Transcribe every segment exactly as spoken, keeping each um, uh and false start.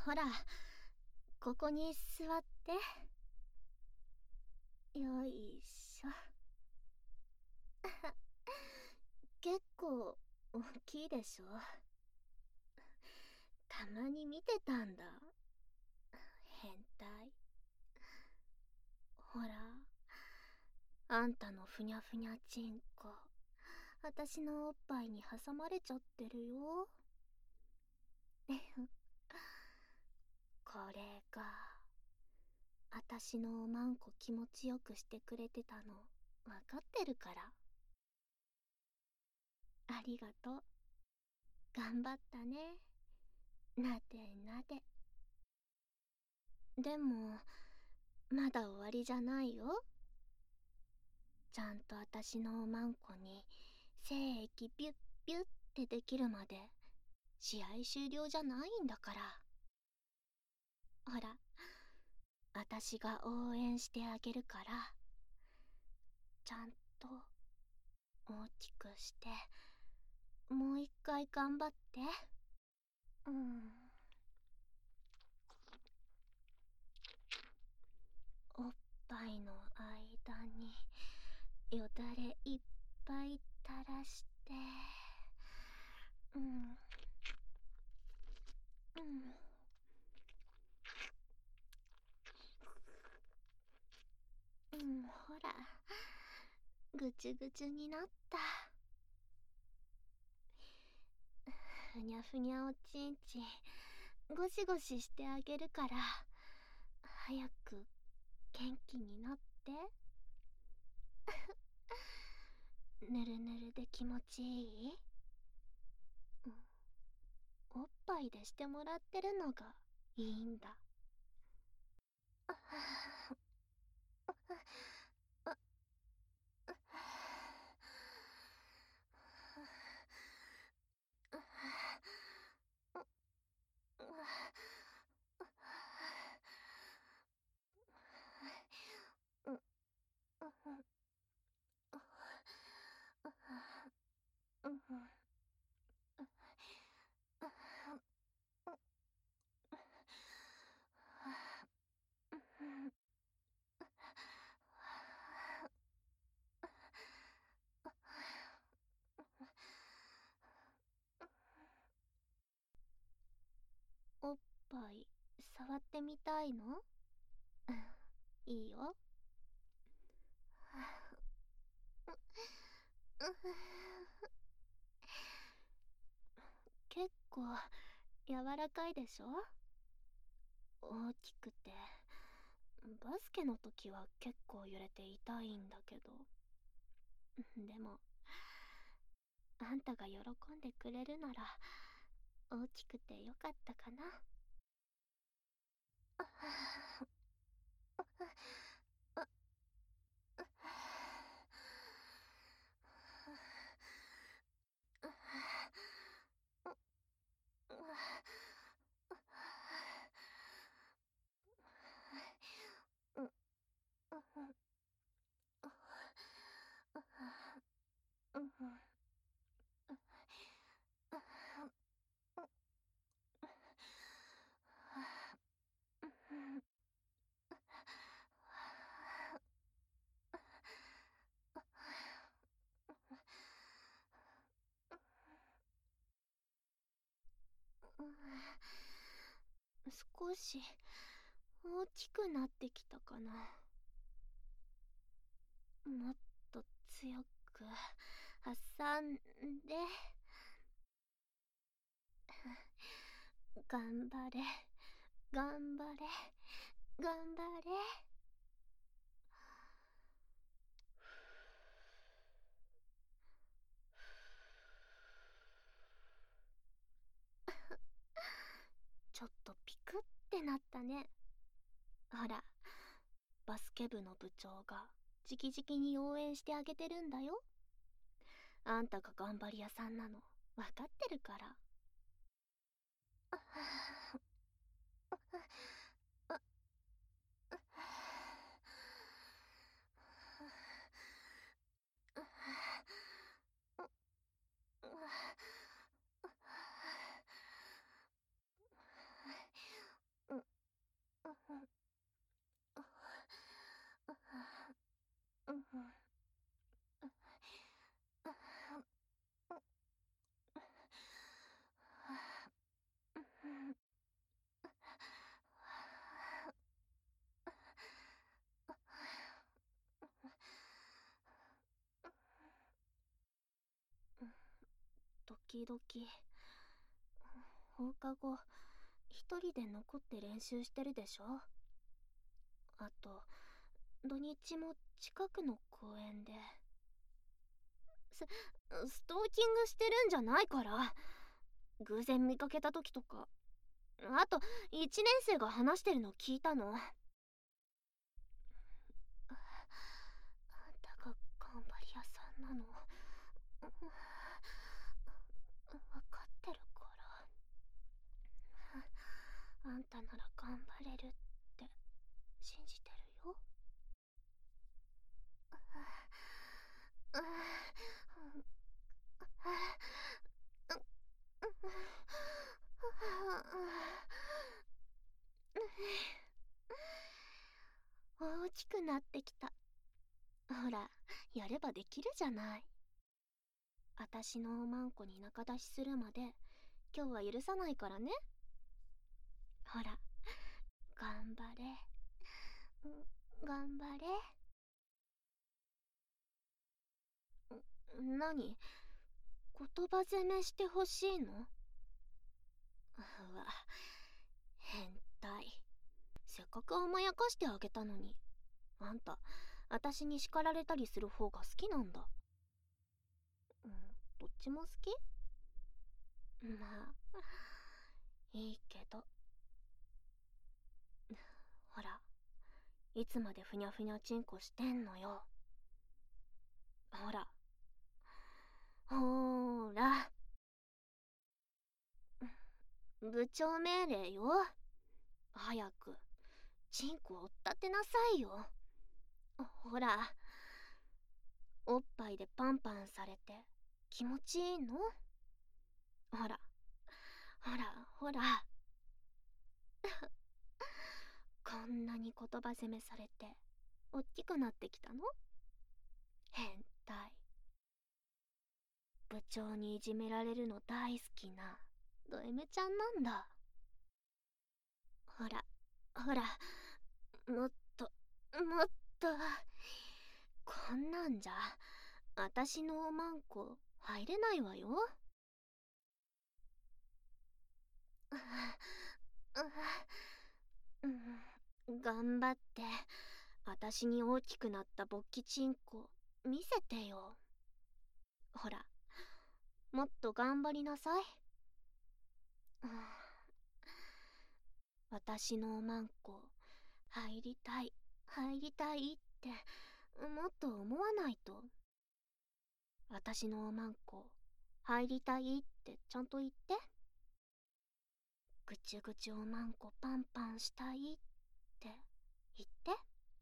ほら、ここに座って。よいしょ。結構大きいでしょ。たまに見てたんだ。変態。ほら、あんたのふにゃふにゃちんこ、あたしのおっぱいに挟まれちゃってるよ。これが、あたしのおまんこ気持ちよくしてくれてたの、わかってるから。ありがとう。頑張ったね。なでなで。でも、まだ終わりじゃないよ。ちゃんとあたしのおまんこに精液ビュッビュッってできるまで試合終了じゃないんだから。ほら、あたしが応援してあげるから、ちゃんと大きくして、もう一回頑張って。うん。おっぱいの間によだれいっぱい垂らして、うん。うん。うん、ほら、ぐちゅぐちゅになった。ふにゃふにゃおちんちん、ゴシゴシしてあげるから、早く元気になって。ぬるぬるで気持ちいい？うん、おっぱいでしてもらってるのがいいんだ。おっぱい触ってみたいの？いいよ。結構柔らかいでしょ？大きくて、バスケの時は結構揺れて痛いんだけど。でも、あんたが喜んでくれるなら大きくてよかったかな。少し大きくなってきたかな。もっと強く挟んで。頑張れ、頑張れ、頑張れ。ちょっとピクってなったね。ほら、バスケ部の部長が直々に応援してあげてるんだよ。あんたが頑張り屋さんなの分かってるから。 時々。放課後一人で残って練習してるでしょ。あと土日も近くの公園で。スストーキングしてるんじゃないから。偶然見かけた時とか。あといちねん生が話してるの聞いたの。あんたが頑張り屋さんなの分かってるから。あんたなら頑張れるって信じてるよ。大きくなってきた。ほら、やればできるじゃない。あたしのおまんこに仲出しするまで今日は許さないからね。ほら、頑張れ。頑張れ。何？言葉攻めしてほしいの？うわ、変態。せっかく甘やかしてあげたのに、あんた、私に叱られたりする方が好きなんだ。うん、どっちも好き？まあ、いいけど。ほら、いつまでふにゃふにゃちんこしてんのよ。ほら。ほーら。部長命令よ。早く、チンコを立てなさいよ。ほら、おっぱいでパンパンされて気持ちいいの？ほら、ほら、ほら。こんなに言葉攻めされて、おっきくなってきたの？変態。部長にいじめられるの大好きなド M ちゃんなんだ。ほら、ほら、もっと、もっと。こんなんじゃ、あたしのおまんこ入れないわよ。うん、頑張って、あたしに大きくなった勃起チンコ見せてよ。ほら、もっと頑張りなさい。私のおまんこ入りたい入りたいってもっと思わないと。私のおまんこ入りたいってちゃんと言って。ぐちゅぐちゅおまんこパンパンしたいって言って。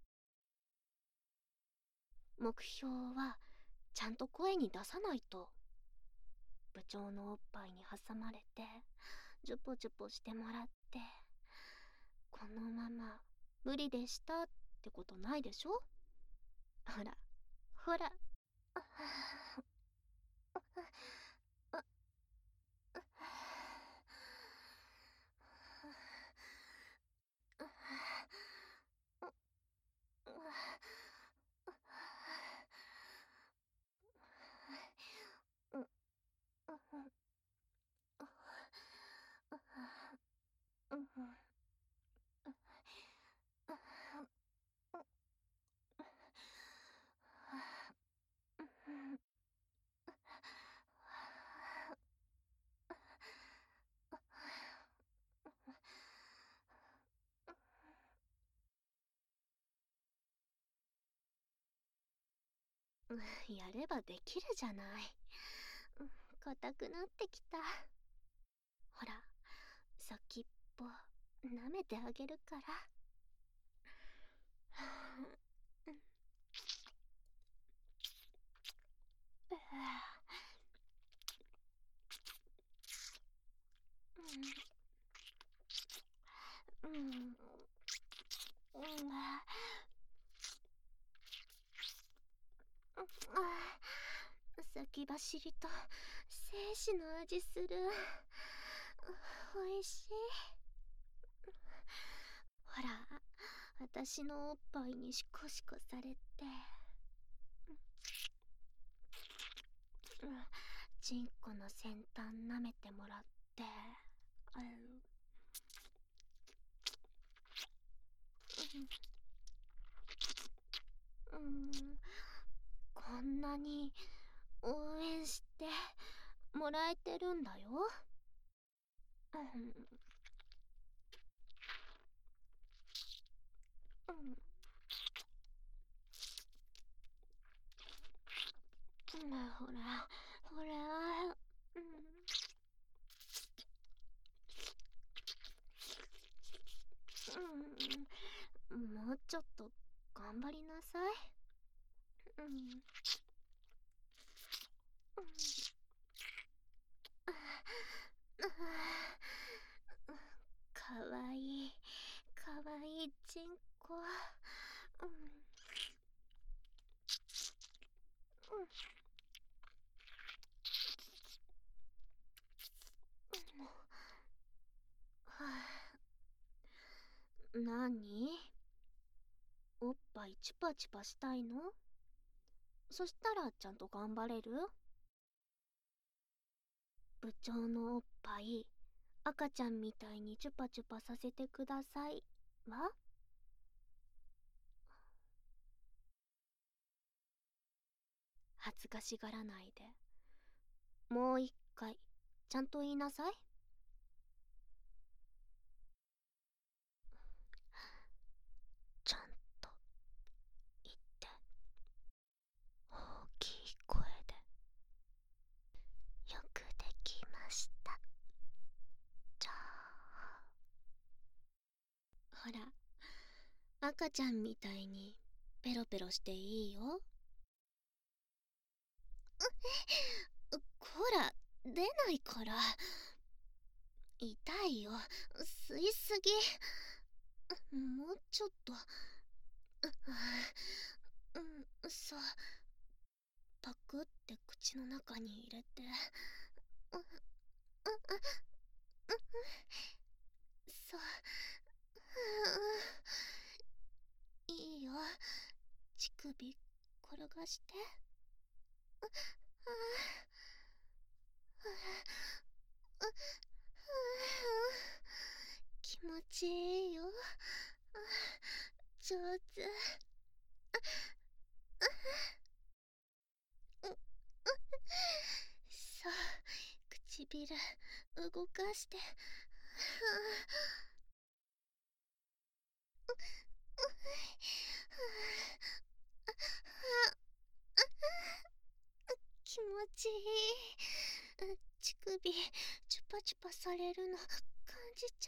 目標はちゃんと声に出さないと。部長のおっぱいに挟まれてジュポジュポしてもらって、このまま無理でしたってことないでしょ？ほらほら。やればできるじゃない。硬くなってきた。ほら、先っぽ舐めてあげるから。うん、うん、先走りと精子の味する。おいしい。ほら、私のおっぱいにシコシコされて、 チンコの先端舐めてもらって、あううん、うん、こんなに応援してもらえてるんだよ。うん、うん、うん、ほらほら、うん、うん、もうちょっと頑張りなさい。うん、うん、かわいいかわいいチンコ。うん、うん、はあ、なに、おっぱいチュパチュパしたいの？そしたらちゃんと頑張れる？部長のおっぱい赤ちゃんみたいにチュパチュパさせてくださいわ。恥ずかしがらないで、もう一回ちゃんと言いなさい。ちゃんと言って、大きい声で。よくできました。じゃあ、ほら、赤ちゃんみたいにペロペロしていいよ。こら、出ないから。痛いよ、吸いすぎ。もうちょっと。うん、そう。パクって口の中に入れて。うん、うん、そう。いいよ、乳首転がして。気持ちいいよ、上手。そう、唇動かして。気持ちいい。乳首チュパチュパされるの感じちゃ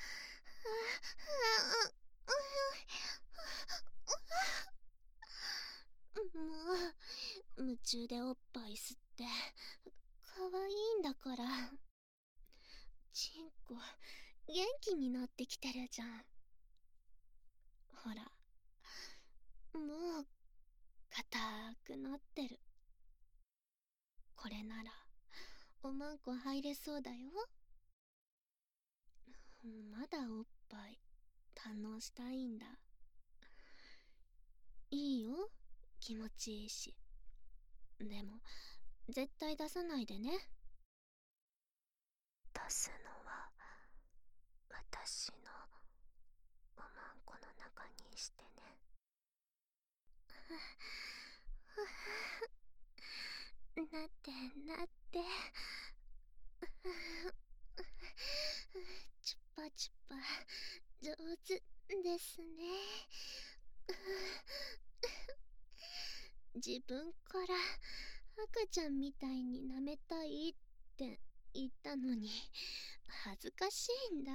う。もう夢中でおっぱい吸ってかわいいんだから。チンコ元気になってきてるじゃん。ほら、もう硬くなってる。これならおまんこ入れそうだよ。まだおっぱい堪能したいんだ。いいよ、気持ちいいし。でも絶対出さないでね。出すのは私のおまんこの中にしてね。なってなって。チュパチュパ上手ですね。自分から赤ちゃんみたいに舐めたいって言ったのに恥ずかしいんだ。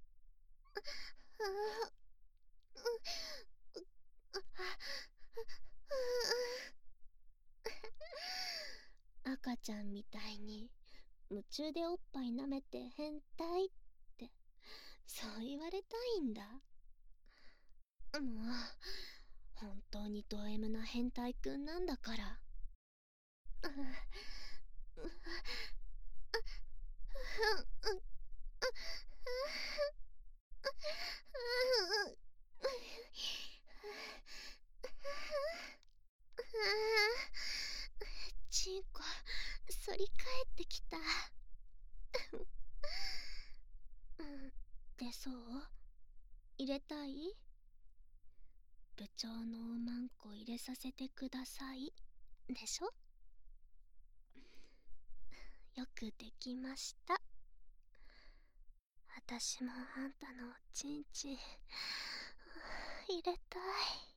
赤ちゃんみたいに夢中でおっぱい舐めて変態ってそう言われたいんだ。もう本当にド M な変態くんなんだから。チンコ反り返ってきた。うん、でそう入れたい？部長のおまんこ入れさせてくださいでしょ。よくできました。私もあんたのおちんちん入れたい。